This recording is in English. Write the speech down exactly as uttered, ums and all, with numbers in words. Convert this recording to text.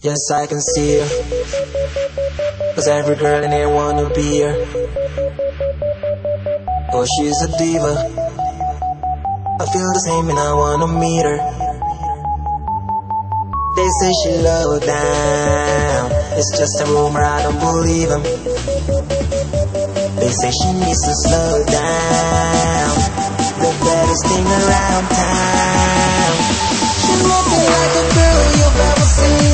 Yes, I can see her, 'cause every girl in here wanna be her. Oh, she's a diva, I feel the same and I wanna meet her. They say she low down, it's just a rumor, I don't believe them. They say she needs to slow down, the baddest thing around town. She's looking like a girl you've ever seen.